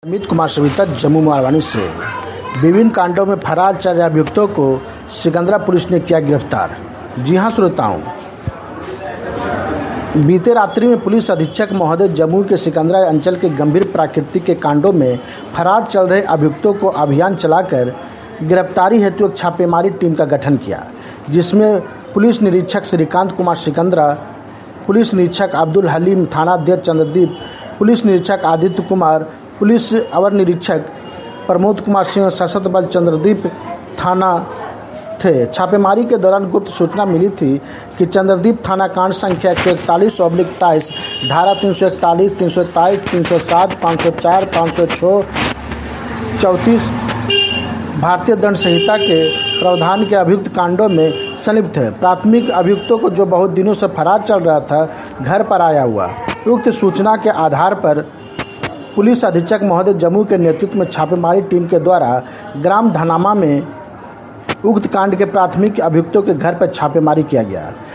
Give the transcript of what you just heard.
अमित कुमार सविता जम्मू मरवानी से विभिन्न कांडों में फरार 4 अभियुक्तों को सिकंदरा पुलिस ने किया गिरफ्तार। जी हां श्रोताओं, बीते रात्रि में पुलिस अधीक्षक महोदय जम्मू के सिकंदरा अंचल के गंभीर प्राकृतिक के कांडों में फरार चल रहे अभियुक्तों को अभियान चलाकर गिरफ्तारी हेतु एक छापेमारी टीम का गठन किया, जिसमें पुलिस निरीक्षक श्रीकांत कुमार सिकंदरा, पुलिस निरीक्षक अब्दुल हलीम, थाना अध्यक्ष चंद्रदीप, पुलिस निरीक्षक आदित्य कुमार, पुलिस अवर निरीक्षक प्रमोद कुमार सिंह, सशस्त्र बल चंद्रदीप थाना थे। छापेमारी के दौरान गुप्त सूचना मिली थी कि चंद्रदीप थाना कांड संख्या 141/23 धारा 341, 327, 307, 504, 506, 34 भारतीय दंड संहिता के प्रावधान के अभियुक्त कांडों में संलिप्त है। प्राथमिक अभियुक्तों को जो बहुत दिनों से फरार चल रहा था, घर पर आया हुआ। उक्त सूचना के आधार पर पुलिस अधीक्षक महोदय जम्मू के नेतृत्व में छापेमारी टीम के द्वारा ग्राम धनामा में उक्त कांड के प्राथमिक अभियुक्तों के घर पर छापेमारी किया गया।